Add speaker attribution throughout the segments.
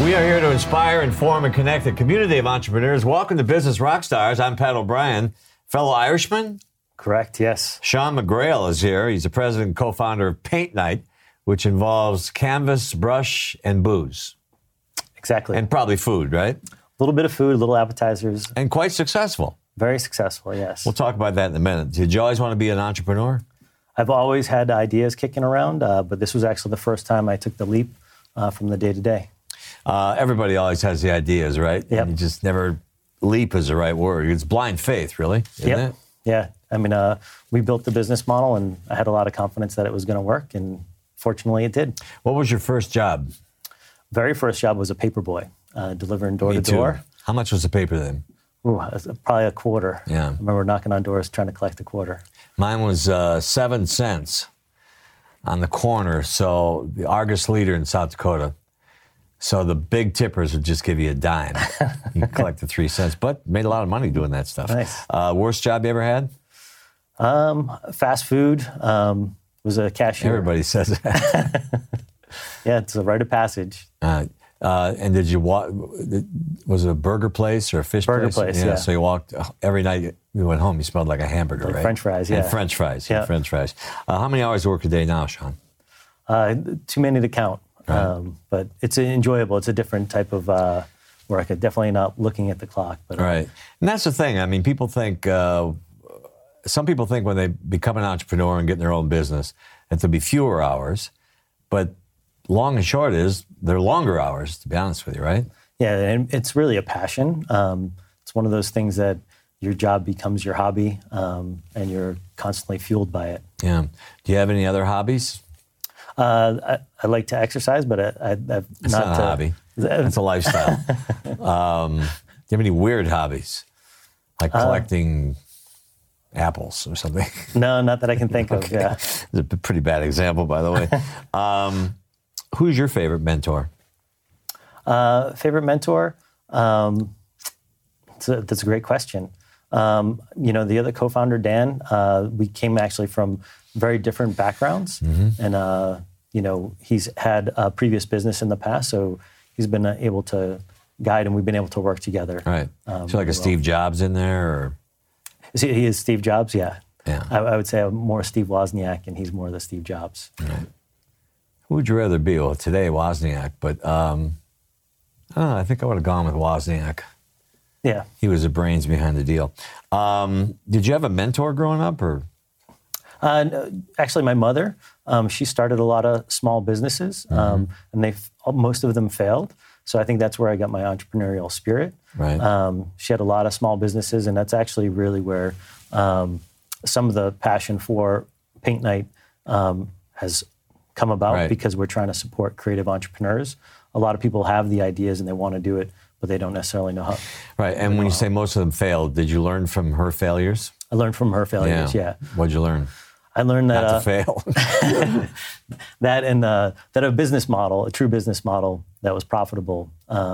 Speaker 1: We are here to inspire, inform, and connect a community of entrepreneurs. Welcome to Business Rockstars. I'm Pat O'Brien, fellow Irishman.
Speaker 2: Correct, yes.
Speaker 1: Sean McGrail is here. He's the president and co-founder of Paint Night, which involves canvas, brush, and booze.
Speaker 2: Exactly.
Speaker 1: And probably food, right?
Speaker 2: A little bit of food, little appetizers.
Speaker 1: And quite successful.
Speaker 2: Very successful, yes.
Speaker 1: We'll talk about that in a minute. Did you always want to be an entrepreneur?
Speaker 2: I've always had ideas kicking around, but this was actually the first time I took the leap from the day-to-day.
Speaker 1: Everybody always has the ideas, right?
Speaker 2: Yep.
Speaker 1: You just never, leap is the right word. It's blind faith, really, isn't it?
Speaker 2: Yeah. I mean, we built the business model, and I had a lot of confidence that it was going to work, and fortunately it did.
Speaker 1: What was your first job?
Speaker 2: Very first job was a paper boy, delivering door
Speaker 1: Me
Speaker 2: to door.
Speaker 1: too. How much was the paper then?
Speaker 2: Ooh, it was probably a quarter.
Speaker 1: Yeah.
Speaker 2: I remember knocking on doors trying to collect a quarter.
Speaker 1: Mine was 7 cents on the corner. So the Argus Leader in South Dakota. So the big tippers would just give you a dime. You collected 3 cents, but made a lot of money doing that stuff.
Speaker 2: Nice.
Speaker 1: Worst job you ever had?
Speaker 2: Fast food. Was a cashier.
Speaker 1: Everybody says that.
Speaker 2: Yeah, it's a rite of passage.
Speaker 1: And did you walk? Was it a burger place or a fish
Speaker 2: Burger
Speaker 1: place?
Speaker 2: place, yeah.
Speaker 1: So you walked every night. You went home. You smelled like a hamburger,
Speaker 2: Like
Speaker 1: right?
Speaker 2: French fries, yeah.
Speaker 1: And French fries.
Speaker 2: Yeah.
Speaker 1: French fries. How many hours of work a day now, Sean?
Speaker 2: Too many to count.
Speaker 1: Right.
Speaker 2: But it's enjoyable. It's a different type of work. Definitely not looking at the clock. But
Speaker 1: Right. And that's the thing. I mean, people think, some people think when they become an entrepreneur and get in their own business, that there'll be fewer hours. But long and short is, they're longer hours, to be honest with you, right?
Speaker 2: Yeah, and it's really a passion. It's one of those things that your job becomes your hobby, and you're constantly fueled by it.
Speaker 1: Yeah. Do you have any other hobbies?
Speaker 2: I like to exercise, but I've
Speaker 1: It's not a hobby. It's a lifestyle. Do you have any weird hobbies? Like collecting apples or something?
Speaker 2: No, not that I can think of. Yeah.
Speaker 1: It's a pretty bad example, by the way. Who's your favorite mentor?
Speaker 2: Favorite mentor? That's a great question. The other co-founder, Dan, we came actually from very different backgrounds. Mm-hmm. And, he's had a previous business in the past, so he's been able to guide, and we've been able to work together.
Speaker 1: Right. So like a Steve Jobs in there? Or?
Speaker 2: He is Steve Jobs, yeah.
Speaker 1: Yeah.
Speaker 2: I would say I'm more Steve Wozniak, and he's more the Steve Jobs.
Speaker 1: Right. Who would you rather be? Well, today, Wozniak, but I don't know, I think I would have gone with Wozniak.
Speaker 2: Yeah.
Speaker 1: He was the brains behind the deal. Did you have a mentor growing up, or?
Speaker 2: Actually, my mother, she started a lot of small businesses, and most of them failed. So I think that's where I got my entrepreneurial spirit.
Speaker 1: Right.
Speaker 2: She had a lot of small businesses, and that's actually really where some of the passion for Paint Night has come about,
Speaker 1: right.
Speaker 2: Because we're trying to support creative entrepreneurs. A lot of people have the ideas and they want to do it, but they don't necessarily know how.
Speaker 1: Right. And when you say most of them failed, did you learn from her failures?
Speaker 2: I learned from her failures, yeah.
Speaker 1: What'd you learn?
Speaker 2: I learned that
Speaker 1: not to fail.
Speaker 2: that a business model, a true business model that was profitable,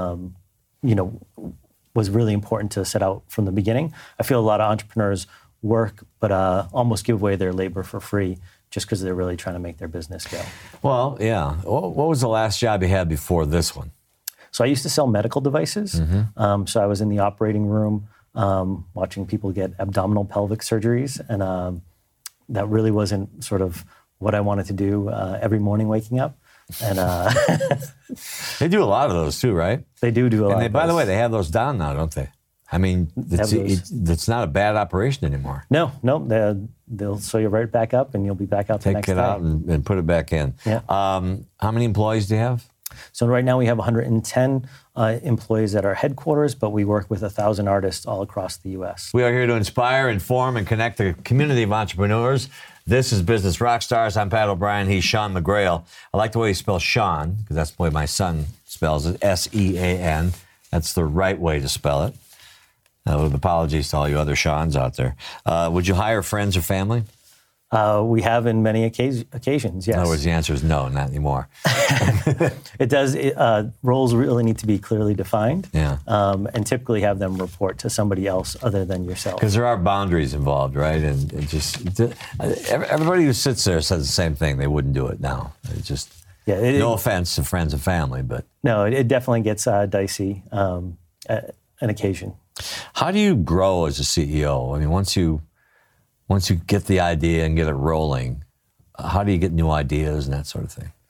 Speaker 2: was really important to set out from the beginning. I feel a lot of entrepreneurs work, but almost give away their labor for free just because they're really trying to make their business go.
Speaker 1: Well, yeah. What was the last job you had before this one?
Speaker 2: So I used to sell medical devices.
Speaker 1: Mm-hmm.
Speaker 2: So I was in the operating room watching people get abdominal pelvic surgeries, and that really wasn't sort of what I wanted to do every morning waking up. And
Speaker 1: they do a lot of those too, right?
Speaker 2: They do a lot of those.
Speaker 1: By the way, they have those down now, don't they? I mean, it's not a bad operation anymore.
Speaker 2: No, they'll sew you right back up, and you'll be back out the next day.
Speaker 1: Take it out and put it back in.
Speaker 2: Yeah.
Speaker 1: How many employees do you have?
Speaker 2: So right now we have 110 employees at our headquarters, but we work with 1,000 artists all across the U.S.
Speaker 1: We are here to inspire, inform, and connect a community of entrepreneurs. This is Business Rockstars. I'm Pat O'Brien. He's Sean McGrail. I like the way you spell Sean, because that's the way my son spells it, S-E-A-N. That's the right way to spell it. With apologies to all you other Seans out there. Would you hire friends or family?
Speaker 2: We have in many occasions, yes.
Speaker 1: In other words, the answer is no, not anymore.
Speaker 2: It does. Roles really need to be clearly defined, and typically have them report to somebody else other than yourself.
Speaker 1: Because there are boundaries involved, right? And everybody who sits there says the same thing. They wouldn't do it now. It just
Speaker 2: Yeah.
Speaker 1: No offense to friends and family, but
Speaker 2: No, it definitely gets dicey at an occasion.
Speaker 1: how do you grow as a CEO? I mean, once you get the idea and get it rolling, how do you get new ideas and that sort of thing?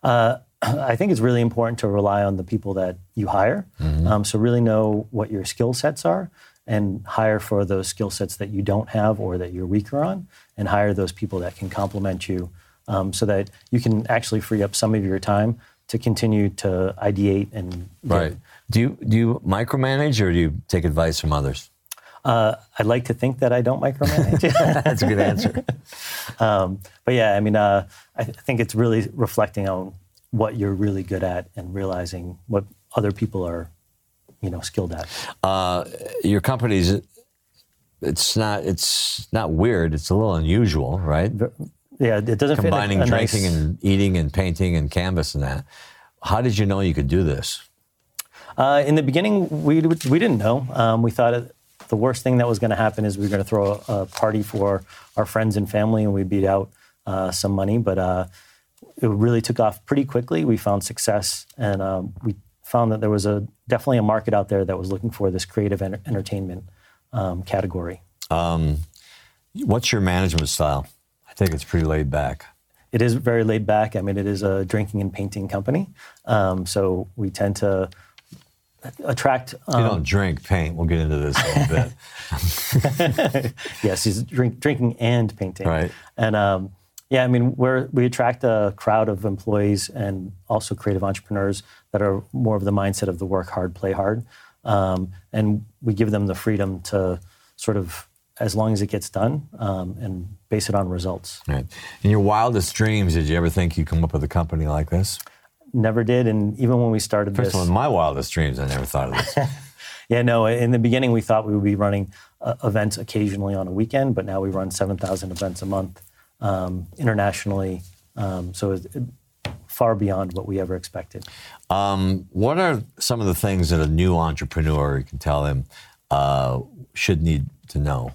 Speaker 2: I think it's really important to rely on the people that you hire. So really know what your skill sets are and hire for those skill sets that you don't have or that you're weaker on, and hire those people that can complement you so that you can actually free up some of your time to continue to ideate and
Speaker 1: Right. Do you micromanage or do you take advice from others?
Speaker 2: I'd like to think that I don't micromanage.
Speaker 1: That's a good answer.
Speaker 2: But yeah, I mean, I think it's really reflecting on what you're really good at and realizing what other people are, skilled at.
Speaker 1: Your company's, it's not weird. It's a little unusual, right?
Speaker 2: Yeah, it doesn't
Speaker 1: Combining
Speaker 2: fit a
Speaker 1: drinking
Speaker 2: nice,
Speaker 1: and eating and painting and canvas and that. How did you know you could do this?
Speaker 2: In the beginning, we didn't know. We thought the worst thing that was going to happen is we were going to throw a party for our friends and family, and we beat out some money. But it really took off pretty quickly. We found success, and we found that there was definitely a market out there that was looking for this creative entertainment category.
Speaker 1: What's your management style? I think it's pretty laid back.
Speaker 2: It is very laid back. I mean, it is a drinking and painting company, so we tend to attract.
Speaker 1: You don't drink, paint. We'll get into this a little bit.
Speaker 2: Yes, he's drinking and painting.
Speaker 1: Right.
Speaker 2: And yeah, I mean, we attract a crowd of employees and also creative entrepreneurs that are more of the mindset of the work hard, play hard, and we give them the freedom to sort of, as long as it gets done, and base it on results.
Speaker 1: Right. In your wildest dreams, did you ever think you'd come up with a company like this?
Speaker 2: Never did, and even when we started
Speaker 1: First of all,
Speaker 2: this,
Speaker 1: in my wildest dreams, I never thought of this.
Speaker 2: yeah, no. In the beginning, we thought we would be running events occasionally on a weekend, but now we run 7,000 events a month internationally. So it's far beyond what we ever expected.
Speaker 1: What are some of the things that a new entrepreneur, you can tell them, should need to know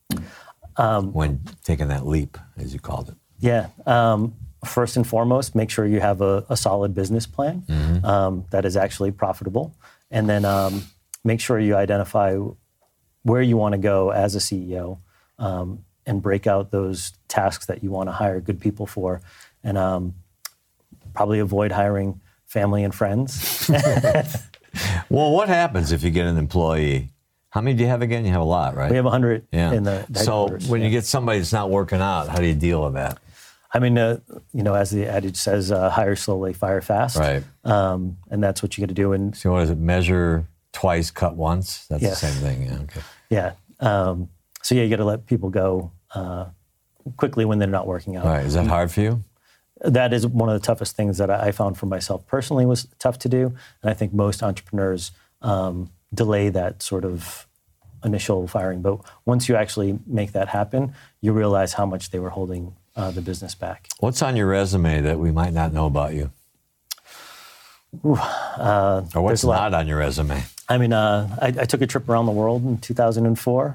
Speaker 1: when taking that leap, as you called it?
Speaker 2: Yeah. First and foremost, make sure you have a solid business plan that is actually profitable. And then make sure you identify where you want to go as a CEO and break out those tasks that you want to hire good people for. And probably avoid hiring family and friends.
Speaker 1: Well, what happens if you get an employee? How many do you have again? You have a lot, right?
Speaker 2: We have 100
Speaker 1: Yeah.
Speaker 2: in the
Speaker 1: So
Speaker 2: headquarters.
Speaker 1: when you get somebody that's not working out, how do you deal with that?
Speaker 2: I mean, as the adage says, hire slowly, fire fast.
Speaker 1: Right.
Speaker 2: And that's what you got to do. And
Speaker 1: So what is it? Measure twice, cut once? That's
Speaker 2: Yes.
Speaker 1: the same thing. Yeah. Okay.
Speaker 2: yeah. So yeah, you got to let people go quickly when they're not working out.
Speaker 1: All right. Is that hard for you?
Speaker 2: That is one of the toughest things that I found for myself personally was tough to do. And I think most entrepreneurs delay that sort of initial firing. But once you actually make that happen, you realize how much they were holding the business back.
Speaker 1: What's on your resume that we might not know about you? Or what's
Speaker 2: there's a lot.
Speaker 1: not on your resume?
Speaker 2: I mean, I took a trip around the world in 2004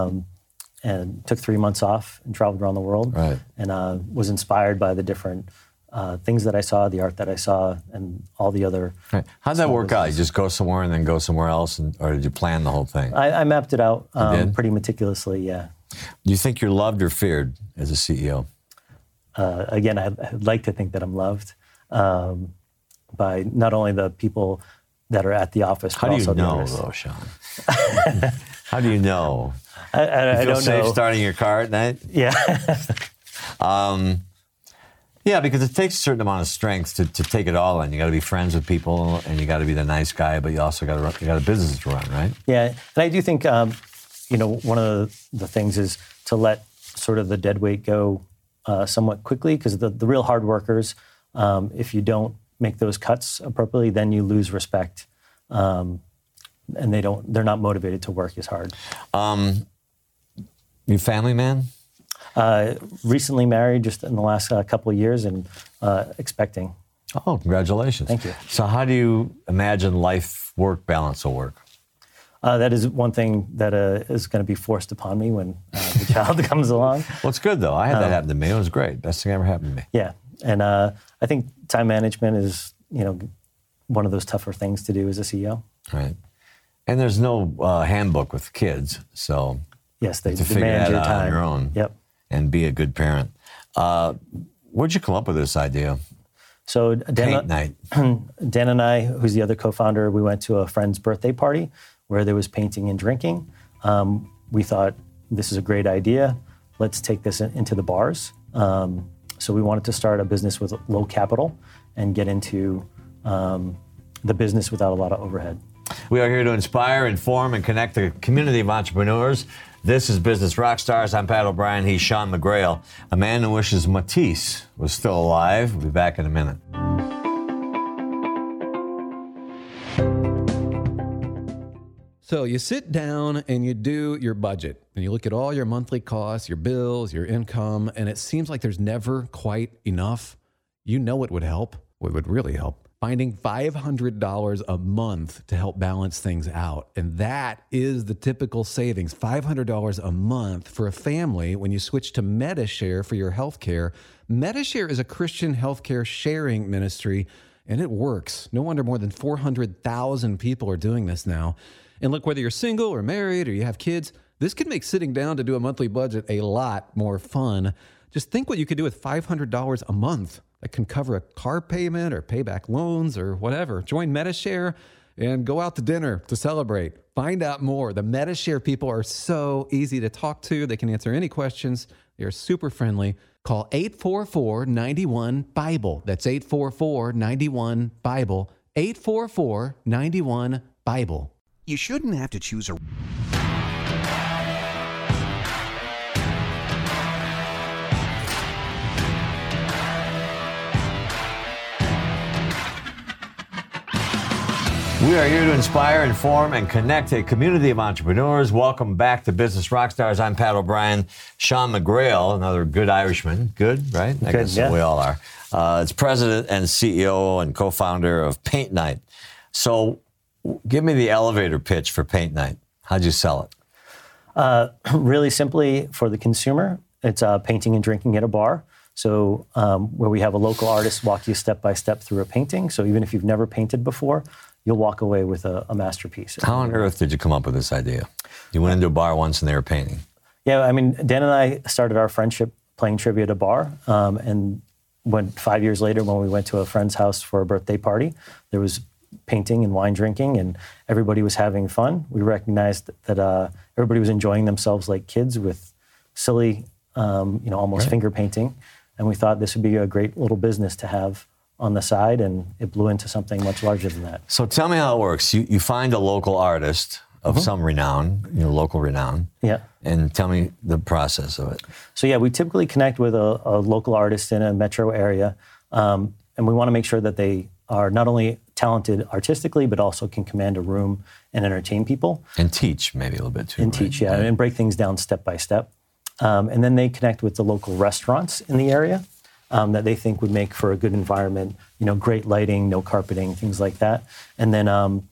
Speaker 2: and took 3 months off and traveled around the world.
Speaker 1: Right.
Speaker 2: And was inspired by the different things that I saw, the art that I saw, and all the other.
Speaker 1: Right. How'd that work out? You just go somewhere and then go somewhere else, or did you plan the whole thing?
Speaker 2: I mapped it out
Speaker 1: did?
Speaker 2: pretty meticulously, yeah.
Speaker 1: Do you think you're loved or feared as a CEO?
Speaker 2: Again, I'd like to think that I'm loved by not only the people that are at the office,
Speaker 1: How
Speaker 2: but
Speaker 1: do you
Speaker 2: also the
Speaker 1: know,
Speaker 2: others.
Speaker 1: though, Sean? How do you know?
Speaker 2: I
Speaker 1: You feel
Speaker 2: don't
Speaker 1: safe
Speaker 2: know.
Speaker 1: starting your car at night?
Speaker 2: Yeah.
Speaker 1: Yeah, because it takes a certain amount of strength to take it all in. You got to be friends with people, and you got to be the nice guy, but you also got a business to run, right?
Speaker 2: Yeah, and I do think one of the things is to let sort of the dead weight go somewhat quickly, because the real hard workers, if you don't make those cuts appropriately, then you lose respect, and they're not motivated to work as hard.
Speaker 1: You a family man?
Speaker 2: Recently married, just in the last couple of years, and expecting.
Speaker 1: Oh, congratulations.
Speaker 2: Thank you.
Speaker 1: So how do you imagine life-work balance will work?
Speaker 2: That is one thing that is going to be forced upon me when the child comes along.
Speaker 1: Well, it's good, though. I had that happen to me. It was great. Best thing ever happened to me.
Speaker 2: Yeah, and I I think time management is, one of those tougher things to do as a CEO.
Speaker 1: Right. And there's no handbook with kids, so
Speaker 2: yes, they
Speaker 1: to figure
Speaker 2: demand
Speaker 1: that
Speaker 2: your
Speaker 1: out
Speaker 2: time
Speaker 1: on your own.
Speaker 2: Yep.
Speaker 1: And be a good parent. Where'd you come up with this idea?
Speaker 2: So
Speaker 1: Paint night.
Speaker 2: Dan and I, who's the other co-founder, we went to a friend's birthday party where there was painting and drinking. We thought, this is a great idea. Let's take this into the bars. So we wanted to start a business with low capital and get into the business without a lot of overhead.
Speaker 1: We are here to inspire, inform, and connect the community of entrepreneurs. This is Business Rockstars. I'm Pat O'Brien. He's Sean McGrail, a man who wishes Matisse was still alive. We'll be back in a minute.
Speaker 3: So you sit down and you do your budget and you look at all your monthly costs, your bills, your income, and it seems like there's never quite enough. You know what would help? What would really help? Finding $500 a month to help balance things out. And that is the typical savings, $500 a month for a family when you switch to Medi-Share for your healthcare. Medi-Share is a Christian healthcare sharing ministry, and it works. No wonder more than 400,000 people are doing this now. And look, whether you're single or married or you have kids, this can make sitting down to do a monthly budget a lot more fun. Just think what you could do with $500 a month. That can cover a car payment or pay back loans or whatever. Join Medi-Share and go out to dinner to celebrate. Find out more. The Medi-Share people are so easy to talk to. They can answer any questions. They are super friendly. Call 844-91-BIBLE. That's 844-91-BIBLE. 844-91-BIBLE.
Speaker 4: You shouldn't have to choose a...
Speaker 1: We are here to inspire, inform, and connect a community of entrepreneurs. Welcome back to Business Rockstars. I'm Pat O'Brien. Sean McGrail, another good Irishman. Good, right? I guess we all are. It's president and CEO and co-founder of Paint Night. So give me the elevator pitch for Paint Night. How'd you sell it?
Speaker 2: Really simply, for the consumer, it's painting and drinking at a bar. So where we have a local artist walk you step by step through a painting. So even if you've never painted before, you'll walk away with a masterpiece.
Speaker 1: How on earth did you come up with this idea? You went into a bar once and they were painting.
Speaker 2: Yeah, I mean, Dan and I started our friendship playing trivia at a bar. And 5 years later, when we went to a friend's house for a birthday party, there was painting and wine drinking, and everybody was having fun. We recognized that everybody was enjoying themselves like kids with silly, almost finger painting. And we thought this would be a great little business to have on the side, and it blew into something much larger than that.
Speaker 1: So tell me how it works. You find a local artist of some renown, local renown.
Speaker 2: Yeah.
Speaker 1: And tell me the process of it.
Speaker 2: So yeah, we typically connect with a local artist in a metro area, and we want to make sure that they are not only talented artistically, but also can command a room and entertain people.
Speaker 1: And teach maybe a little bit too.
Speaker 2: And teach, yeah, and break things down step by step. And then they connect with the local restaurants in the area that they think would make for a good environment, great lighting, no carpeting, things like that. And then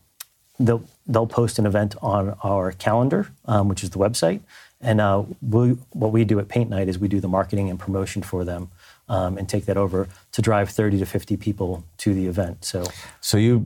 Speaker 2: they'll post an event on our calendar, which is the website. And what we do at Paint Night is we do the marketing and promotion for them and take that over to drive 30 to 50 people to the event. So
Speaker 1: you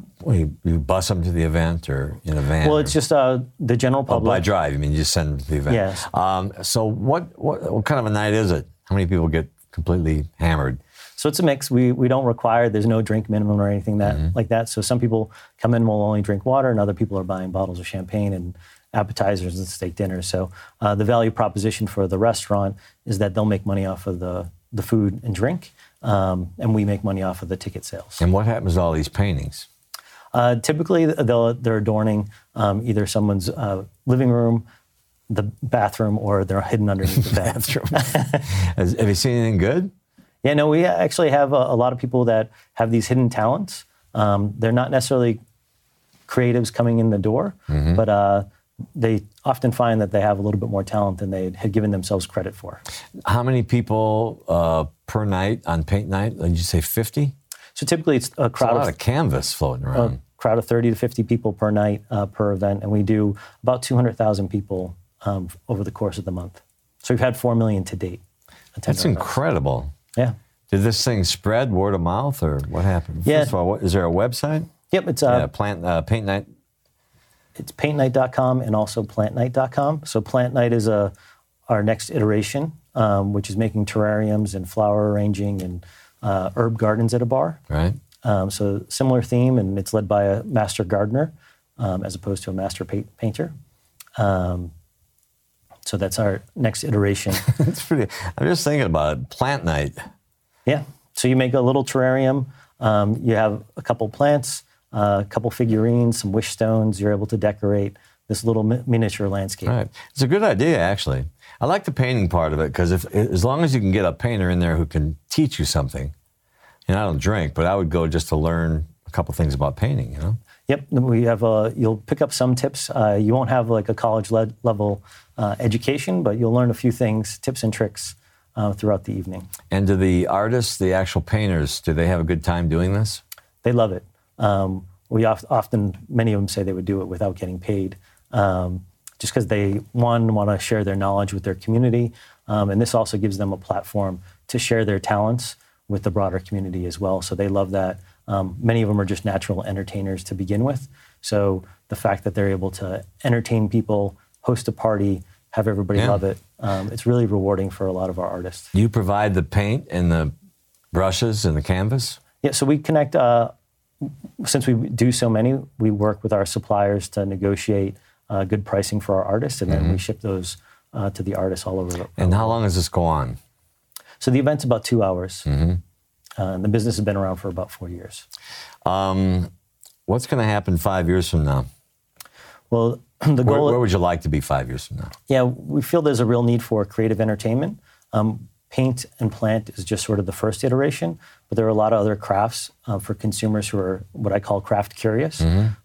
Speaker 1: bus them to the event or in a van?
Speaker 2: Well, it's just the general public.
Speaker 1: By drive, you mean you just send them to the event?
Speaker 2: Yes.
Speaker 1: So what kind of a night is it? How many people get completely hammered?
Speaker 2: So it's a mix. We don't require, there's no drink minimum or anything like that. So some people come in and will only drink water, and other people are buying bottles of champagne and appetizers and steak dinners. So the value proposition for the restaurant is that they'll make money off of the food and drink, and we make money off of the ticket sales.
Speaker 1: And what happens to all these paintings?
Speaker 2: Typically, they're adorning either someone's living room, the bathroom, or they're hidden underneath the bathroom.
Speaker 1: Have you seen anything good?
Speaker 2: Yeah, no, we actually have a lot of people that have these hidden talents. They're not necessarily creatives coming in the door, but they often find that they have a little bit more talent than they had given themselves credit for.
Speaker 1: How many people per night on Paint Night? Did you say 50?
Speaker 2: So typically it's a crowd
Speaker 1: a lot of canvas floating around.
Speaker 2: A crowd of 30 to 50 people per night per event, and we do about 200,000 people over the course of the month. So we've had 4 million to date.
Speaker 1: That's incredible.
Speaker 2: Yeah.
Speaker 1: Did this thing spread word of mouth, or what happened?
Speaker 2: Yeah.
Speaker 1: First of all, is there a website?
Speaker 2: Yep, it's
Speaker 1: Paint Night.
Speaker 2: It's paintnight.com and also plantnight.com. So Plant Night is our next iteration, which is making terrariums and flower arranging and herb gardens at a bar.
Speaker 1: Right.
Speaker 2: So similar theme, and it's led by a master gardener as opposed to a master painter. So that's our next iteration.
Speaker 1: It's pretty. I'm just thinking about it. Plant Night.
Speaker 2: Yeah. So you make a little terrarium. You have a couple plants, a couple figurines, some wish stones. You're able to decorate this little miniature landscape.
Speaker 1: Right. It's a good idea, actually. I like the painting part of it because as long as you can get a painter in there who can teach you something. And I don't drink, but I would go just to learn a couple things about painting. You know.
Speaker 2: Yep, we have. You'll pick up some tips. You won't have like a college level education, but you'll learn a few things, tips and tricks throughout the evening.
Speaker 1: And do the artists, the actual painters, do they have a good time doing this?
Speaker 2: They love it. We often, many of them say they would do it without getting paid, just because they want to share their knowledge with their community, and this also gives them a platform to share their talents with the broader community as well. So they love that. Many of them are just natural entertainers to begin with. So the fact that they're able to entertain people, host a party, have everybody love it, it's really rewarding for a lot of our artists.
Speaker 1: You provide the paint and the brushes and the canvas?
Speaker 2: Yeah, so we connect, since we do so many, we work with our suppliers to negotiate good pricing for our artists, and then we ship those to the artists all over.
Speaker 1: And how long does this go on?
Speaker 2: So the event's about 2 hours. The business has been around for about 4 years.
Speaker 1: What's going to happen 5 years from now?
Speaker 2: Well, the goal...
Speaker 1: Where would you like to be 5 years from now?
Speaker 2: Yeah, we feel there's a real need for creative entertainment. Paint and plant is just sort of the first iteration, but there are a lot of other crafts for consumers who are what I call craft curious.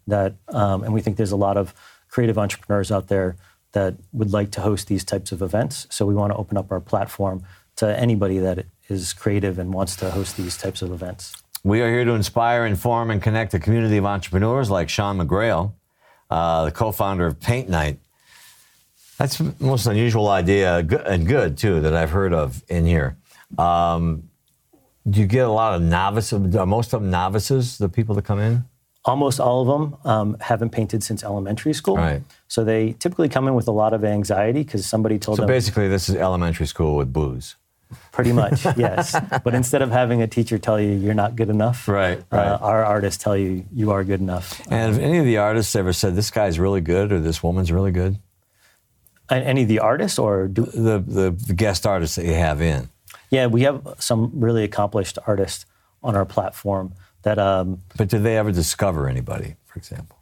Speaker 2: And we think there's a lot of creative entrepreneurs out there that would like to host these types of events. So we want to open up our platform to anybody that is creative and wants to host these types of events.
Speaker 1: We are here to inspire, inform, and connect a community of entrepreneurs like Sean McGrail, the co-founder of Paint Night. That's the most unusual idea, and good, too, that I've heard of in here. Do you get a lot of novices? Are most of them novices, the people that come in?
Speaker 2: Almost all of them haven't painted since elementary school.
Speaker 1: Right.
Speaker 2: So they typically come in with a lot of anxiety because somebody told them...
Speaker 1: So basically, this is elementary school with booze.
Speaker 2: Pretty much, yes. But instead of having a teacher tell you you're not good enough,
Speaker 1: right.
Speaker 2: Our artists tell you you are good enough.
Speaker 1: And have any of the artists ever said, this guy's really good or this woman's really good?
Speaker 2: Any of the artists or...
Speaker 1: The guest artists that you have in.
Speaker 2: Yeah, we have some really accomplished artists on our platform that...
Speaker 1: But did they ever discover anybody, for example?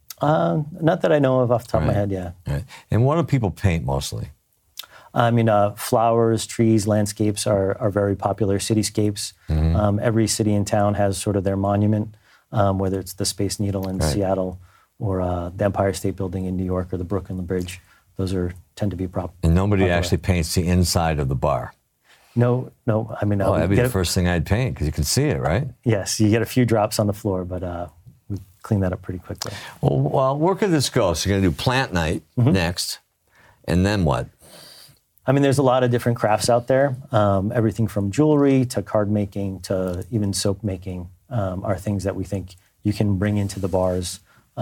Speaker 2: Not that I know of off the top of my head, yeah.
Speaker 1: Right. And what do people paint mostly?
Speaker 2: I mean, flowers, trees, landscapes are very popular, cityscapes. Every city and town has sort of their monument, whether it's the Space Needle in Seattle or the Empire State Building in New York or the Brooklyn Bridge. Those tend to be popular.
Speaker 1: And nobody actually paints the inside of the bar?
Speaker 2: No. I mean,
Speaker 1: that'd be the first thing I'd paint because you can see it, right?
Speaker 2: Yes, you get a few drops on the floor, but we clean that up pretty quickly.
Speaker 1: Well, where could this go? So you're going to do Plant Night next, and then what?
Speaker 2: I mean, there's a lot of different crafts out there. Everything from jewelry to card making to even soap making are things that we think you can bring into the bars.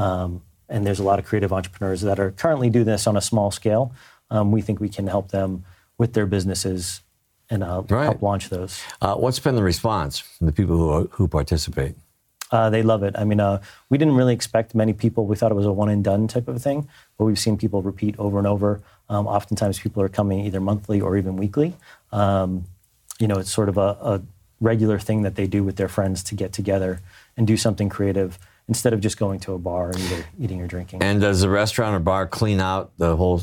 Speaker 2: And there's a lot of creative entrepreneurs that are currently doing this on a small scale. We think we can help them with their businesses and help launch those.
Speaker 1: What's been the response from the people who participate?
Speaker 2: They love it. I mean, we didn't really expect many people. We thought it was a one and done type of thing, but we've seen people repeat over and over. Oftentimes people are coming either monthly or even weekly. It's sort of a regular thing that they do with their friends to get together and do something creative instead of just going to a bar and either eating or drinking.
Speaker 1: And does the restaurant or bar clean out the whole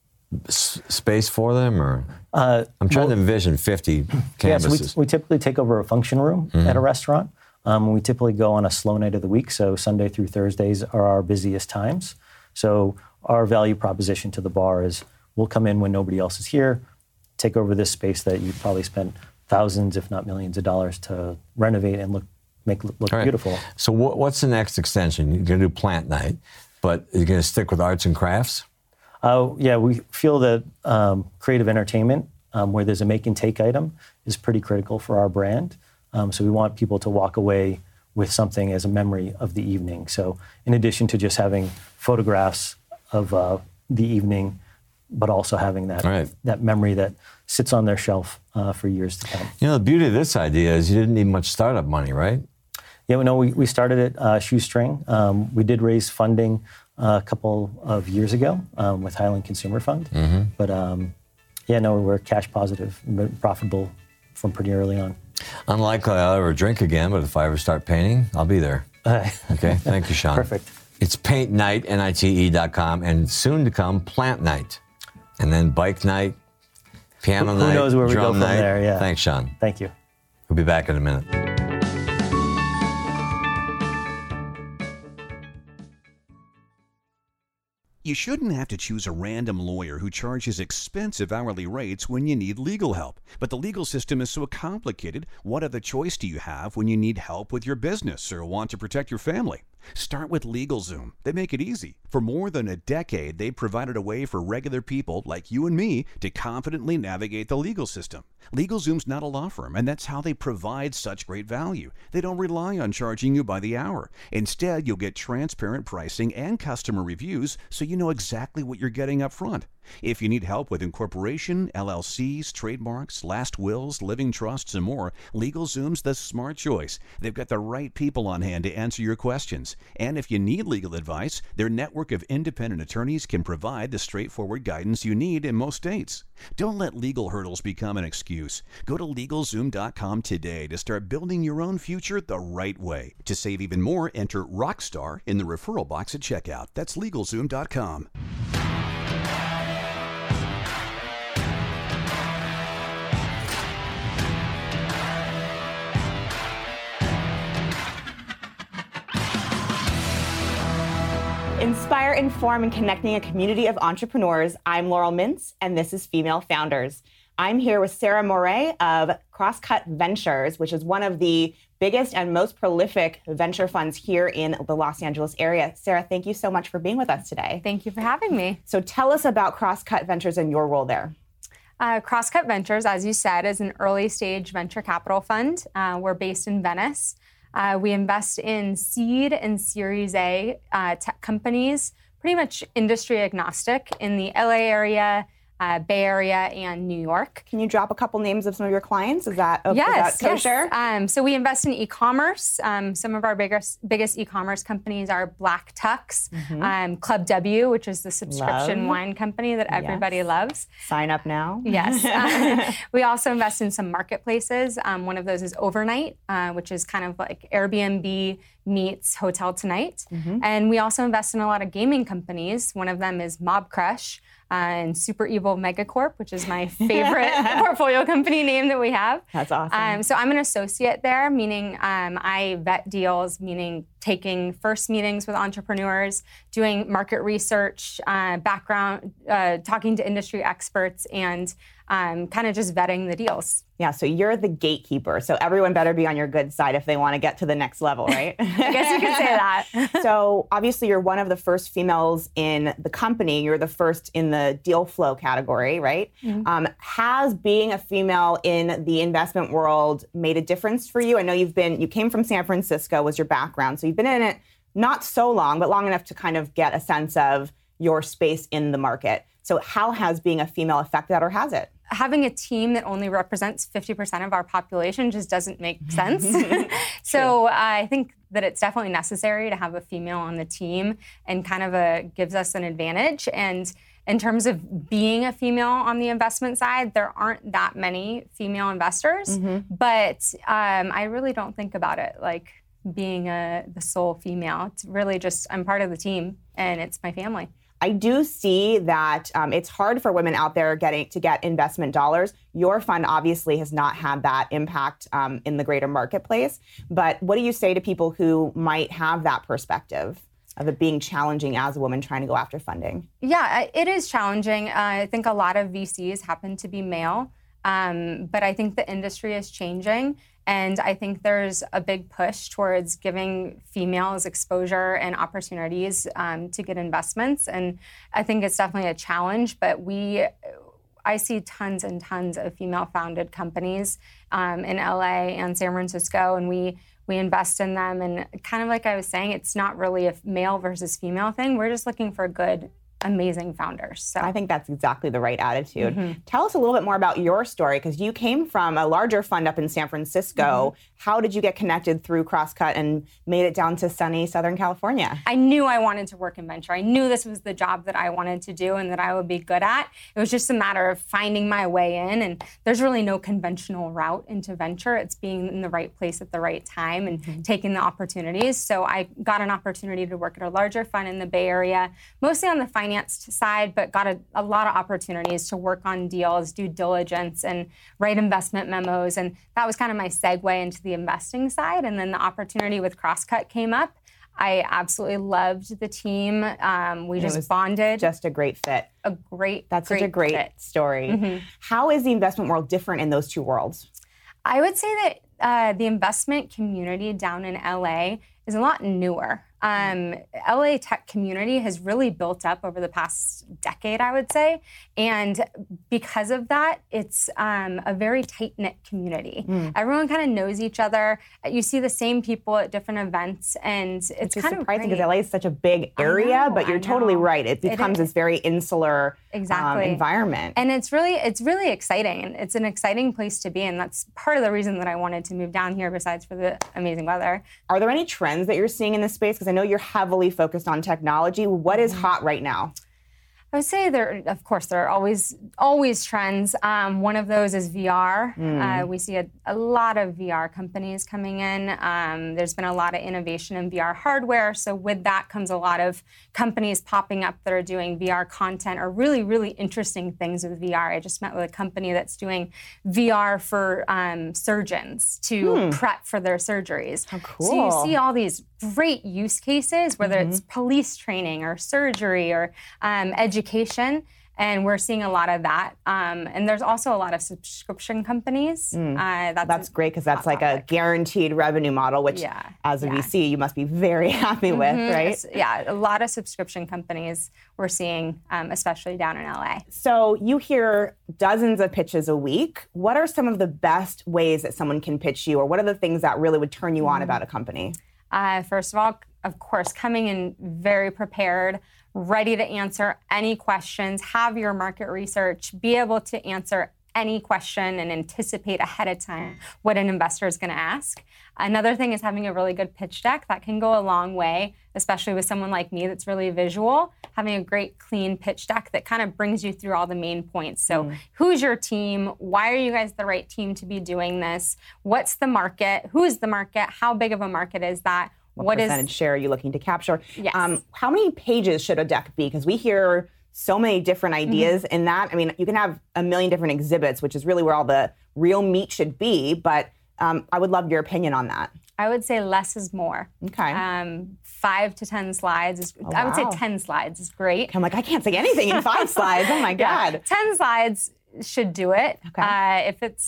Speaker 1: space for them? Or I'm trying to envision 50 canvases.
Speaker 2: Yes, we typically take over a function room at a restaurant. We typically go on a slow night of the week, so Sunday through Thursdays are our busiest times. So our value proposition to the bar is we'll come in when nobody else is here, take over this space that you probably spent thousands, if not millions of dollars to renovate and make look beautiful. So
Speaker 1: what's the next extension? You're going to do Plant Night, but you're going to stick with arts and crafts?
Speaker 2: Yeah, we feel that creative entertainment where there's a make and take item is pretty critical for our brand. So we want people to walk away with something as a memory of the evening. So in addition to just having photographs of the evening, but also having that memory that sits on their shelf for years to come.
Speaker 1: You know, the beauty of this idea is you didn't need much startup money, right?
Speaker 2: Yeah, we started at Shoestring. We did raise funding a couple of years ago with Highland Consumer Fund. But we're cash positive, but profitable from pretty early on.
Speaker 1: Unlikely I'll ever drink again, but if I ever start painting, I'll be there. Okay, thank you, Sean.
Speaker 2: Perfect.
Speaker 1: It's Paint Night, NITE.com, and soon to come, Plant Night. And then Bike Night, Piano Night,
Speaker 2: Who knows where we
Speaker 1: Drum
Speaker 2: go from
Speaker 1: Night.
Speaker 2: there, yeah.
Speaker 1: Thanks, Sean.
Speaker 2: Thank you.
Speaker 1: We'll be back in a minute.
Speaker 4: You shouldn't have to choose a random lawyer who charges expensive hourly rates when you need legal help. But the legal system is so complicated, what other choice do you have when you need help with your business or want to protect your family? Start with LegalZoom. They make it easy. For more than a decade, they've provided a way for regular people like you and me to confidently navigate the legal system. LegalZoom's not a law firm, and that's how they provide such great value. They don't rely on charging you by the hour. Instead, you'll get transparent pricing and customer reviews so you know exactly what you're getting up front. If you need help with incorporation, LLCs, trademarks, last wills, living trusts, and more, LegalZoom's the smart choice. They've got the right people on hand to answer your questions. And if you need legal advice, their network of independent attorneys can provide the straightforward guidance you need in most states. Don't let legal hurdles become an excuse. Go to LegalZoom.com today to start building your own future the right way. To save even more, enter ROCKSTAR in the referral box at checkout. That's LegalZoom.com.
Speaker 5: Inspire, inform, and connecting a community of entrepreneurs. I'm Laurel Mintz, and this is Female Founders. I'm here with Sarah Moret of Crosscut Ventures, which is one of the biggest and most prolific venture funds here in the Los Angeles area. Sarah, thank you so much for being with us today.
Speaker 6: Thank you for having me.
Speaker 5: So tell us about Crosscut Ventures and your role there.
Speaker 6: Crosscut Ventures, as you said, is an early stage venture capital fund. We're based in Venice. We invest in seed and Series A tech companies, pretty much industry agnostic in the LA area, Bay Area, and New York.
Speaker 5: Can you drop a couple names of some of your clients? Is that kosher?
Speaker 6: Yes. So we invest in e-commerce. Some of our biggest e-commerce companies are Black Tux, Club W, which is the subscription wine company that everybody loves.
Speaker 5: Sign up now.
Speaker 6: Yes. We also invest in some marketplaces. One of those is Overnight, which is kind of like Airbnb meets Hotel Tonight. And we also invest in a lot of gaming companies. One of them is Mob Crush. And Super Evil Megacorp, which is my favorite portfolio company name that we have.
Speaker 5: That's awesome.
Speaker 6: So I'm an associate there, meaning I vet deals, meaning taking first meetings with entrepreneurs, doing market research, background, talking to industry experts, and kind of just vetting the deals.
Speaker 5: Yeah, so you're the gatekeeper. So everyone better be on your good side if they want to get to the next level, right?
Speaker 6: I guess you could say that.
Speaker 5: So obviously you're one of the first females in the company. You're the first in the deal flow category, right? Has being a female in the investment world made a difference for you? I know you came from San Francisco was your background. So you've been in it not so long, but long enough to kind of get a sense of your space in the market. So how has being a female affected that, or has it?
Speaker 6: Having a team that only represents 50% of our population just doesn't make sense. So I think that it's definitely necessary to have a female on the team, and kind of gives us an advantage. And in terms of being a female on the investment side, there aren't that many female investors, but I really don't think about it like being the sole female. It's really just, I'm part of the team and it's my family.
Speaker 5: I do see that it's hard for women out there to get investment dollars. Your fund obviously has not had that impact in the greater marketplace. But what do you say to people who might have that perspective of it being challenging as a woman trying to go after funding?
Speaker 6: Yeah, it is challenging. I think a lot of VCs happen to be male, but I think the industry is changing. And I think there's a big push towards giving females exposure and opportunities to get investments. And I think it's definitely a challenge, but I see tons and tons of female-founded companies in LA and San Francisco, and we invest in them. And kind of like I was saying, it's not really a male versus female thing. We're just looking for good, amazing founders. So
Speaker 5: I think that's exactly the right attitude. Tell us a little bit more about your story, because you came from a larger fund up in San Francisco. How did you get connected through Crosscut and made it down to sunny Southern California?
Speaker 6: I knew I wanted to work in venture. I knew this was the job that I wanted to do and that I would be good at. It was just a matter of finding my way in, and there's really no conventional route into venture. It's being in the right place at the right time and taking the opportunities. So I got an opportunity to work at a larger fund in the Bay Area, mostly on the finance side, but got a lot of opportunities to work on deals, due diligence, and write investment memos. And that was kind of my segue into the investing side. And then the opportunity with Crosscut came up. I absolutely loved the team. We just bonded.
Speaker 5: Just a great fit.
Speaker 6: That's
Speaker 5: such a great
Speaker 6: fit.
Speaker 5: Story. How is the investment world different in those two worlds?
Speaker 6: I would say that the investment community down in LA is a lot newer. LA tech community has really built up over the past decade, I would say. And because of that, it's a very tight-knit community. Everyone kind of knows each other. You see the same people at different events, and it's kind of
Speaker 5: surprising because LA is such a big area, but you're totally right. It becomes this very insular environment.
Speaker 6: And it's really exciting, and it's an exciting place to be, and that's part of the reason that I wanted to move down here, besides for the amazing weather.
Speaker 5: Are there any trends that you're seeing in this space? Because I know you're heavily focused on technology. What is hot right now?
Speaker 6: I would say there are always trends. One of those is VR. We see a lot of VR companies coming in. There's been a lot of innovation in VR hardware. So with that comes a lot of companies popping up that are doing VR content or really, really interesting things with VR. I just met with a company that's doing VR for surgeons to prep for their surgeries.
Speaker 5: How cool.
Speaker 6: So you see all these great use cases, whether it's police training or surgery or education, and we're seeing a lot of that. And there's also a lot of subscription companies.
Speaker 5: That's great, because that's like a guaranteed revenue model, which as a VC, you must be very happy with, right?
Speaker 6: Yeah, a lot of subscription companies we're seeing, especially down in LA.
Speaker 5: So you hear dozens of pitches a week. What are some of the best ways that someone can pitch you, or what are the things that really would turn you on about a company?
Speaker 6: First of all, of course, coming in very prepared, ready to answer any questions, have your market research, be able to answer any question and anticipate ahead of time what an investor is going to ask. Another thing is having a really good pitch deck. That can go a long way, especially with someone like me that's really visual. Having a great, clean pitch deck that kind of brings you through all the main points. So who's your team? Why are you guys the right team to be doing this? What's the market? Who is the market? How big of a market is that?
Speaker 5: What percentage share are you looking to capture?
Speaker 6: Yes.
Speaker 5: How many pages should a deck be? Because we hear so many different ideas in that. I mean, you can have a million different exhibits, which is really where all the real meat should be. But I would love your opinion on that.
Speaker 6: I would say less is more.
Speaker 5: Okay.
Speaker 6: 5 to 10 slides is, I would say 10 slides is great.
Speaker 5: I'm like, I can't say anything in 5 slides. Oh my God.
Speaker 6: 10 slides should do it.
Speaker 5: Okay.
Speaker 6: If it's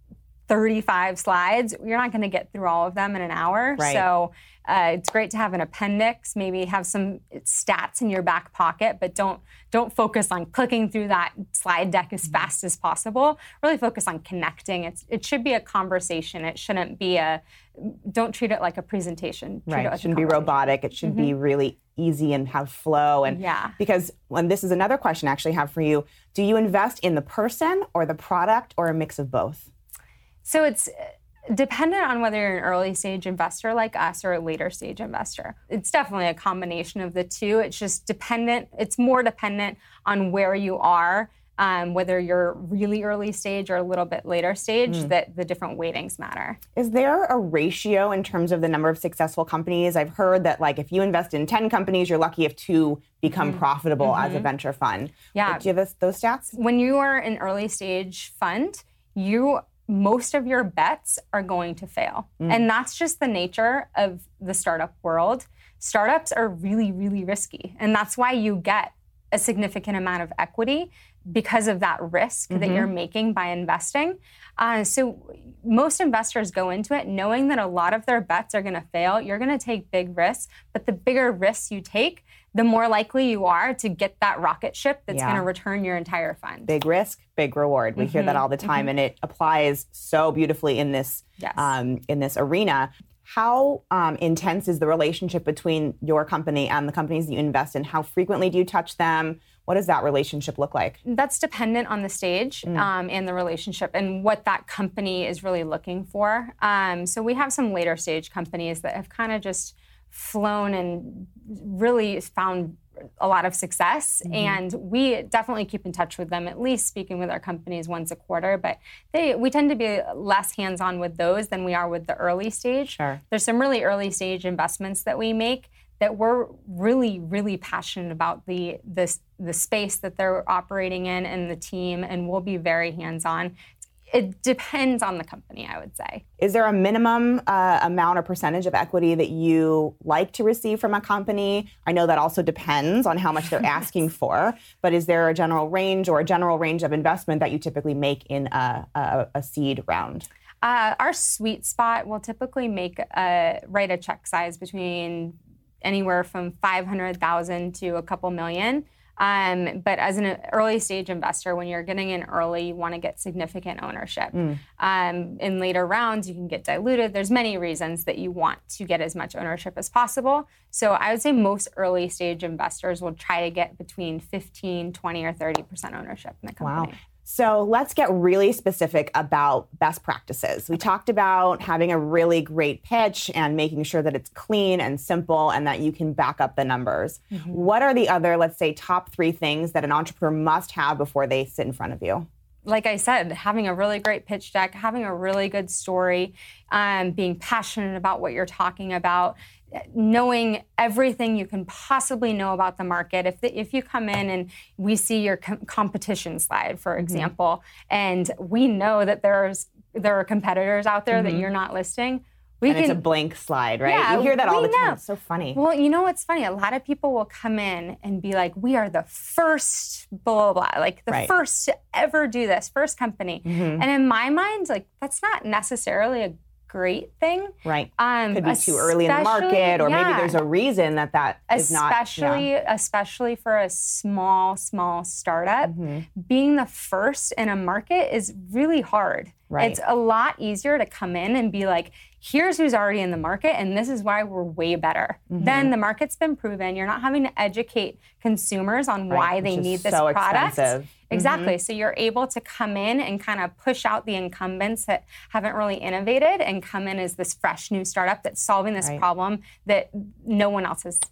Speaker 6: 35 slides, you're not going to get through all of them in an hour.
Speaker 5: Right.
Speaker 6: So it's great to have an appendix, maybe have some stats in your back pocket, but don't focus on clicking through that slide deck as fast as possible. Really focus on connecting. It should be a conversation. It shouldn't be don't treat it like a presentation.
Speaker 5: Right. It shouldn't be robotic. It should be really easy and have flow. And because this is another question I actually have for you. Do you invest in the person or the product or a mix of both?
Speaker 6: So it's dependent on whether you're an early stage investor like us or a later stage investor. It's definitely a combination of the two. It's just dependent. It's more dependent on where you are, whether you're really early stage or a little bit later stage, that the different weightings matter.
Speaker 5: Is there a ratio in terms of the number of successful companies? I've heard that if you invest in 10 companies, you're lucky if 2 become profitable as a venture fund.
Speaker 6: Yeah.
Speaker 5: Do you have those stats?
Speaker 6: When you are an early stage fund, most of your bets are going to fail. And that's just the nature of the startup world. Startups are really, really risky. And that's why you get a significant amount of equity, because of that risk that you're making by investing. So most investors go into it knowing that a lot of their bets are going to fail. You're going to take big risks, but the bigger risks you take, the more likely you are to get that rocket ship that's
Speaker 5: Yeah.
Speaker 6: going to return your entire fund.
Speaker 5: Big risk, big reward. We hear that all the time, and it applies so beautifully in this
Speaker 6: Yes.
Speaker 5: in this arena. How intense is the relationship between your company and the companies that you invest in? How frequently do you touch them? What does that relationship look like?
Speaker 6: That's dependent on the stage and the relationship and what that company is really looking for. So we have some later stage companies that have kind of just flown and really found a lot of success. And we definitely keep in touch with them, at least speaking with our companies once a quarter. But we tend to be less hands-on with those than we are with the early stage.
Speaker 5: Sure.
Speaker 6: There's some really early stage investments that we make that we're really, really passionate about the space that they're operating in and the team, and we'll be very hands-on. It depends on the company, I would say.
Speaker 5: Is there a minimum amount or percentage of equity that you like to receive from a company? I know that also depends on how much they're asking for, but is there a general range or a general range of investment that you typically make in a seed round?
Speaker 6: Our sweet spot will typically write a check size between anywhere from $500,000 to a couple million. But as an early stage investor, when you're getting in early, you want to get significant ownership. In later rounds, you can get diluted. There's many reasons that you want to get as much ownership as possible. So I would say most early stage investors will try to get between 15, 20, or 30% ownership in the company.
Speaker 5: Wow. So let's get really specific about best practices. We talked about having a really great pitch and making sure that it's clean and simple and that you can back up the numbers. What are the other, let's say, top 3 things that an entrepreneur must have before they sit in front of you?
Speaker 6: Like I said, having a really great pitch deck, having a really good story, being passionate about what you're talking about, knowing everything you can possibly know about the market. If you come in and we see your competition slide, for example, and we know that there are competitors out there that you're not listing,
Speaker 5: It's a blank slide, right?
Speaker 6: Yeah,
Speaker 5: you hear that all the
Speaker 6: we
Speaker 5: time.
Speaker 6: know.
Speaker 5: It's so funny.
Speaker 6: Well, you know what's funny? A lot of people will come in and be like, we are the first blah, blah, blah, like the
Speaker 5: Right.
Speaker 6: first to ever do this, first company. And in my mind, like that's not necessarily a great thing.
Speaker 5: Right. Could be too early in the market, or maybe there's a reason that is not.
Speaker 6: Especially for a small startup, being the first in a market is really hard.
Speaker 5: Right.
Speaker 6: It's a lot easier to come in and be like, here's who's already in the market, and this is why we're way better. Then the market's been proven. You're not having to educate consumers on why they
Speaker 5: which is
Speaker 6: need this
Speaker 5: so
Speaker 6: product.
Speaker 5: expensive.
Speaker 6: Exactly. So you're able to come in and kind of push out the incumbents that haven't really innovated and come in as this fresh new startup that's solving this problem that no one else has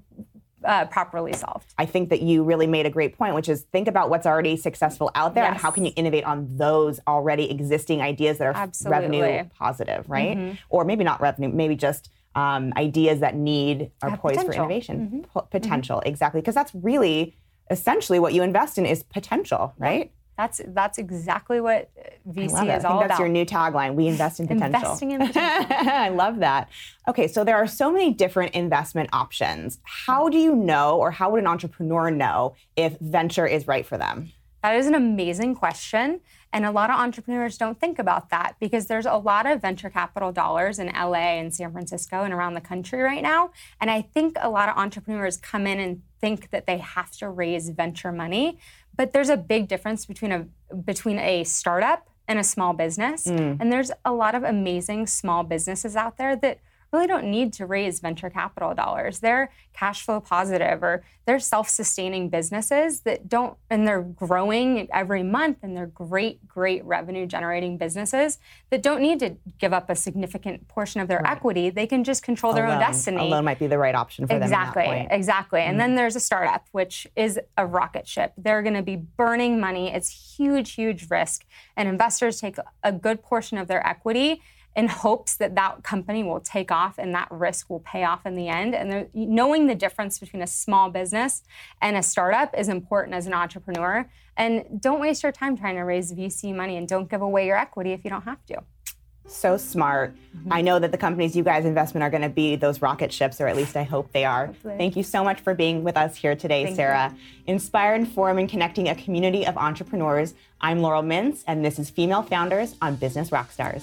Speaker 6: properly solved.
Speaker 5: I think that you really made a great point, which is think about what's already successful out there and how can you innovate on those already existing ideas that are revenue positive, right? Or maybe not revenue, maybe just ideas that are poised for innovation. Potential, exactly. Because that's really essentially what you invest in is potential, right?
Speaker 6: That's exactly what VC is all about.
Speaker 5: I think that's your new tagline. We invest in potential.
Speaker 6: Investing in potential.
Speaker 5: I love that. Okay, so there are so many different investment options. How do you know, or how would an entrepreneur know if venture is right for them?
Speaker 6: That is an amazing question. And a lot of entrepreneurs don't think about that because there's a lot of venture capital dollars in LA and San Francisco and around the country right now. And I think a lot of entrepreneurs come in and think that they have to raise venture money. But there's a big difference between a startup and a small business. And there's a lot of amazing small businesses out there that really don't need to raise venture capital dollars. They're cash flow positive, or they're self-sustaining businesses that don't, and they're growing every month, and they're great revenue generating businesses that don't need to give up a significant portion of their equity. They can just control their own destiny.
Speaker 5: A loan might be the right option for them at that point.
Speaker 6: Exactly. And then there's a startup, which is a rocket ship. They're going to be burning money. It's huge risk. And investors take a good portion of their equity in hopes that that company will take off and that risk will pay off in the end. And knowing the difference between a small business and a startup is important as an entrepreneur. And don't waste your time trying to raise VC money, and don't give away your equity if you don't have to.
Speaker 5: So smart. I know that the companies you guys invest in are going to be those rocket ships, or at least I hope they are.
Speaker 6: Hopefully.
Speaker 5: Thank you so much for being with us here today,
Speaker 6: Thank
Speaker 5: Sarah. Inspire, inform, and connecting a community of entrepreneurs. I'm Laurel Mintz, and this is Female Founders on Business Rockstars.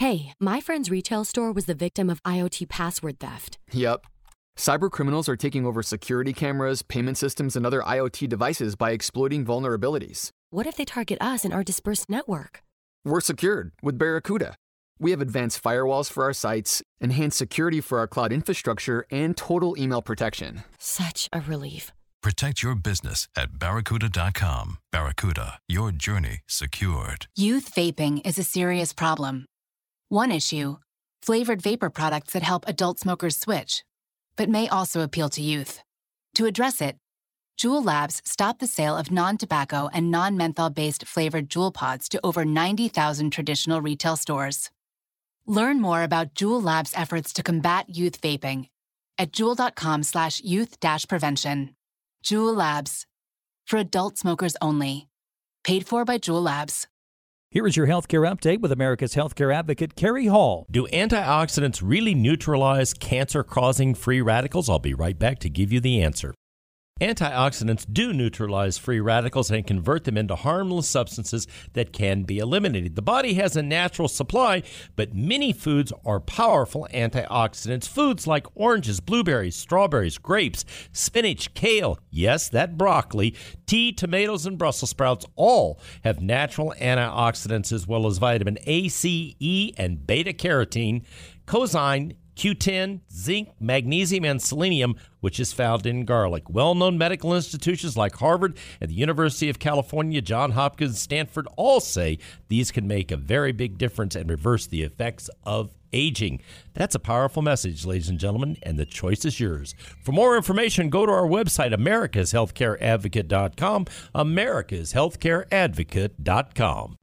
Speaker 7: Hey, my friend's retail store was the victim of IoT password theft.
Speaker 8: Yep. Cybercriminals are taking over security cameras, payment systems, and other IoT devices by exploiting vulnerabilities.
Speaker 7: What if they target us and our dispersed network?
Speaker 8: We're secured with Barracuda. We have advanced firewalls for our sites, enhanced security for our cloud infrastructure, and total email protection.
Speaker 7: Such a relief.
Speaker 9: Protect your business at Barracuda.com. Barracuda, your journey secured.
Speaker 10: Youth vaping is a serious problem. One issue, flavored vapor products that help adult smokers switch, but may also appeal to youth. To address it, Juul Labs stopped the sale of non-tobacco and non-menthol-based flavored Juul pods to over 90,000 traditional retail stores. Learn more about Juul Labs' efforts to combat youth vaping at juul.com/youth-prevention. Juul Labs. For adult smokers only. Paid for by Juul Labs.
Speaker 11: Here is your healthcare update with America's healthcare advocate, Carrie Hall.
Speaker 12: Do antioxidants really neutralize cancer-causing free radicals? I'll be right back to give you the answer. Antioxidants do neutralize free radicals and convert them into harmless substances that can be eliminated. The body has a natural supply, but many foods are powerful antioxidants. Foods like oranges, blueberries, strawberries, grapes, spinach, kale, yes, that broccoli, tea, tomatoes, and Brussels sprouts all have natural antioxidants as well as vitamin A, C, E, and beta-carotene, coenzyme, Q10, zinc, magnesium, and selenium, which is found in garlic. Well-known medical institutions like Harvard and the University of California, Johns Hopkins, Stanford all say these can make a very big difference and reverse the effects of aging. That's a powerful message, ladies and gentlemen, and the choice is yours. For more information, go to our website, americashealthcareadvocate.com, americashealthcareadvocate.com.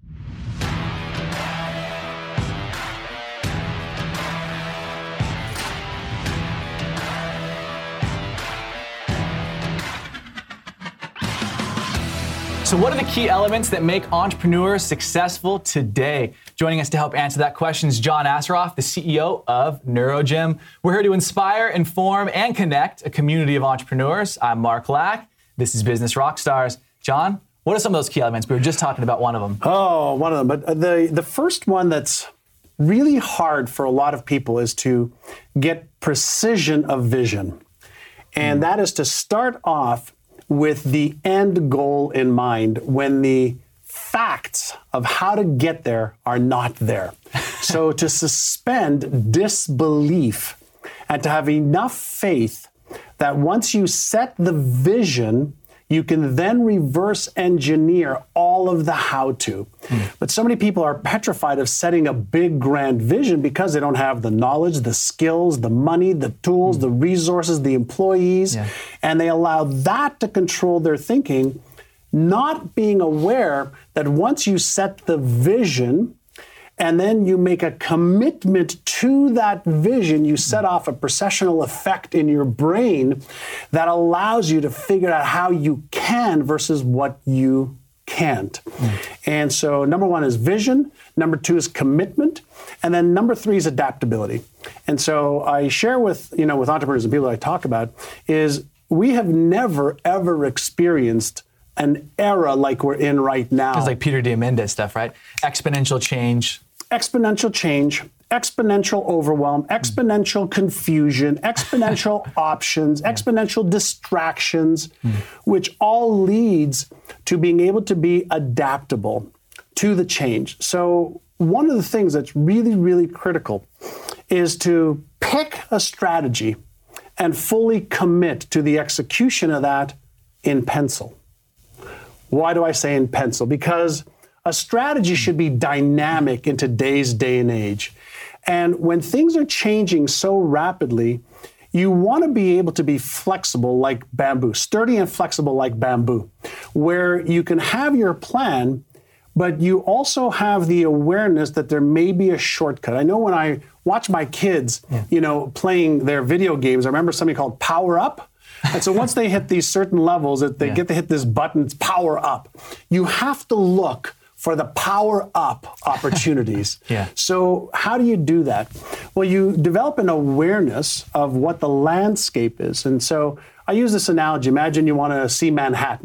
Speaker 13: So what are the key elements that make entrepreneurs successful today? Joining us to help answer that question is John Assaraf, the CEO of NeuroGym. We're here to inspire, inform, and connect a community of entrepreneurs. I'm Mark Lack. This is Business Rockstars. John, what are some of those key elements? We were just talking about one of them.
Speaker 14: Oh, one of them. But the first one that's really hard for a lot of people is to get precision of vision. And that is to start off with the end goal in mind when the facts of how to get there are not there. So to suspend disbelief and to have enough faith that once you set the vision, you can then reverse engineer all of the how-to. But so many people are petrified of setting a big, grand vision because they don't have the knowledge, the skills, the money, the tools, the resources, the employees, and they allow that to control their thinking, not being aware that once you set the vision, and then you make a commitment to that vision, you set off a processional effect in your brain that allows you to figure out how you can versus what you can't. And so number one is vision, number two is commitment, and then number three is adaptability. And so I share with entrepreneurs and people that I talk about is we have never, ever experienced an era like we're in right now.
Speaker 13: It's like Peter Diamandis stuff, right? Exponential change, exponential overwhelm, exponential confusion, exponential options, exponential distractions, which all leads to being able to be adaptable to the change. So one of the things that's really, really critical is to pick a strategy and fully commit to the execution of that in pencil. Why do I say in pencil? Because a strategy should be dynamic in today's day and age. And when things are changing so rapidly, you want to be able to be flexible like bamboo, sturdy and flexible like bamboo, where you can have your plan, but you also have the awareness that there may be a shortcut. I know when I watch my kids, playing their video games, I remember something called Power Up. And so once they hit these certain levels, they get to hit this button, it's Power Up. You have to look for the power up opportunities. So how do you do that? Well, you develop an awareness of what the landscape is. And so I use this analogy. Imagine you want to see Manhattan.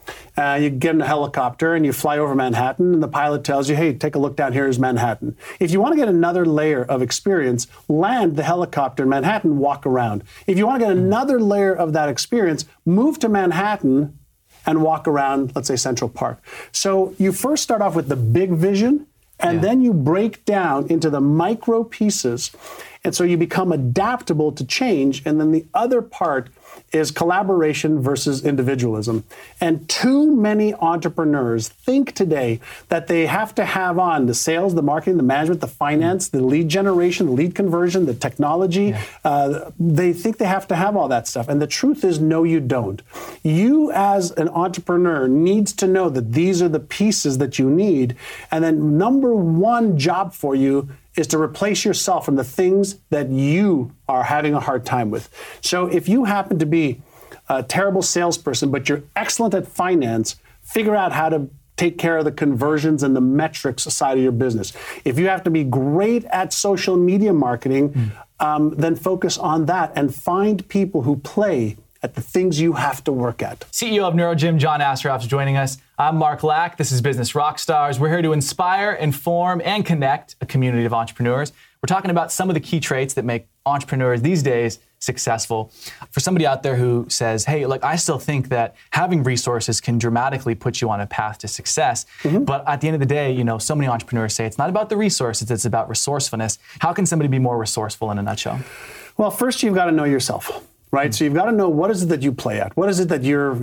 Speaker 14: You get in a helicopter and you fly over Manhattan, and the pilot tells you, hey, take a look down here is Manhattan. If you want to get another layer of experience, land the helicopter in Manhattan, walk around. If you want to get another layer of that experience, move to Manhattan and walk around, let's say, Central Park. So you first start off with the big vision, and then you break down into the micro pieces. And so you become adaptable to change. And then the other part is collaboration versus individualism. And too many entrepreneurs think today that they have to have on the sales, the marketing, the management, the finance, the lead generation, the lead conversion, the technology. They think they have to have all that stuff. And the truth is, no, you don't. You as an entrepreneur needs to know that these are the pieces that you need. And then number one job for you is to replace yourself from the things that you are having a hard time with. So if you happen to be a terrible salesperson, but you're excellent at finance, figure out how to take care of the conversions and the metrics side of your business. If you have to be great at social media marketing, then focus on that and find people who play at the things you have to work at.
Speaker 15: CEO of NeuroGym, John Assaraf, is joining us. I'm Mark Lack. This is Business Rockstars. We're here to inspire, inform, and connect a community of entrepreneurs. We're talking about some of the key traits that make entrepreneurs these days successful. For somebody out there who says, hey, look, I still think that having resources can dramatically put you on a path to success. But at the end of the day, you know, so many entrepreneurs say it's not about the resources, it's about resourcefulness. How can somebody be more resourceful in a nutshell?
Speaker 14: Well, first you've got to know yourself. Right, so you've got to know what is it that you play at, what is it that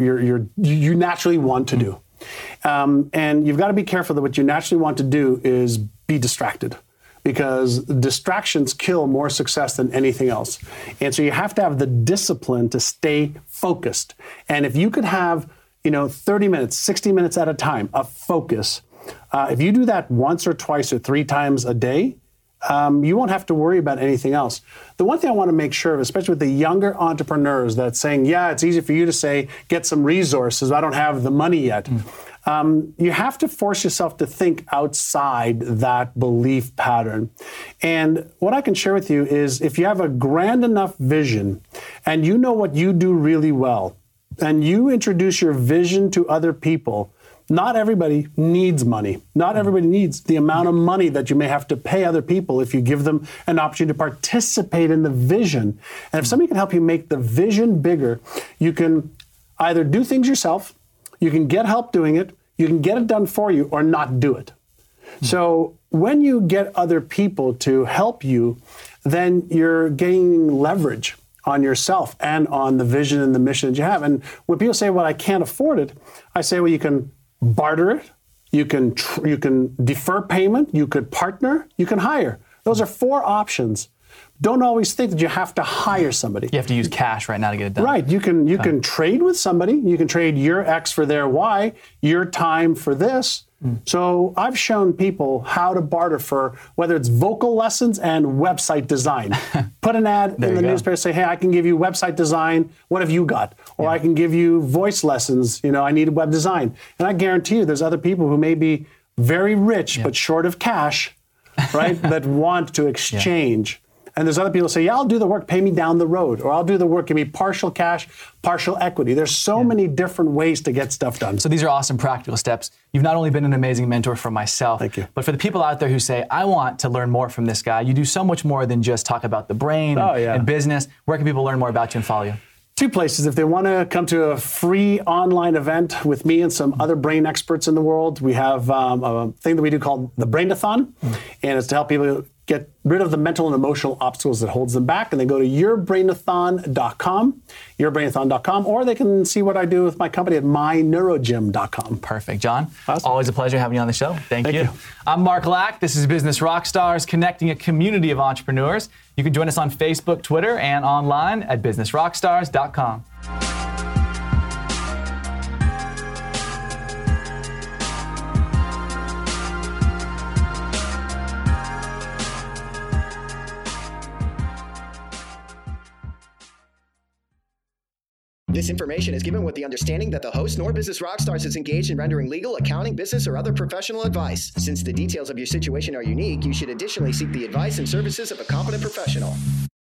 Speaker 14: you naturally want to do, and you've got to be careful that what you naturally want to do is be distracted, because distractions kill more success than anything else, and so you have to have the discipline to stay focused. And if you could have 30 minutes, 60 minutes at a time of focus, if you do that once or twice or 3 times a day, you won't have to worry about anything else. The one thing I want to make sure of, especially with the younger entrepreneurs that's saying, yeah, it's easy for you to say, get some resources, I don't have the money yet. You have to force yourself to think outside that belief pattern. And what I can share with you is if you have a grand enough vision and you know what you do really well, and you introduce your vision to other people, not everybody needs money. Not everybody needs the amount of money that you may have to pay other people if you give them an opportunity to participate in the vision. And if somebody can help you make the vision bigger, you can either do things yourself, you can get help doing it, you can get it done for you, or not do it. So when you get other people to help you, then you're gaining leverage on yourself and on the vision and the mission that you have. And when people say, well, I can't afford it, I say, well, you can barter it, you can defer payment, you could partner, you can hire. Those are 4 options. Don't always think that you have to hire somebody.
Speaker 15: You have to use cash right now to get it done.
Speaker 14: Right. You can trade with somebody. You can trade your X for their Y, your time for this. So I've shown people how to barter for whether it's vocal lessons and website design. Put an ad in the newspaper, say, hey, I can give you website design. What have you got? Or I can give you voice lessons. I need web design. And I guarantee you there's other people who may be very rich but short of cash, right, that want to exchange. And there's other people who say, yeah, I'll do the work, pay me down the road. Or I'll do the work, give me partial cash, partial equity. There's so many different ways to get stuff done.
Speaker 15: So these are awesome practical steps. You've not only been an amazing mentor for myself,
Speaker 14: Thank you.
Speaker 15: But for the people out there who say, I want to learn more from this guy. You do so much more than just talk about the brain and business. Where can people learn more about you and follow you?
Speaker 14: 2 places. If they want to come to a free online event with me and some other brain experts in the world, we have a thing that we do called the Brainathon. And it's to help people get rid of the mental and emotional obstacles that holds them back. And they go to yourbrainathon.com, or they can see what I do with my company at myneurogym.com.
Speaker 15: Perfect. John, always a pleasure having you on the show. Thank you. I'm Mark Lack. This is Business Rockstars, connecting a community of entrepreneurs. You can join us on Facebook, Twitter, and online at businessrockstars.com.
Speaker 16: This information is given with the understanding that the host nor Business Rockstars is engaged in rendering legal, accounting, business, or other professional advice. Since the details of your situation are unique, you should additionally seek the advice and services of a competent professional.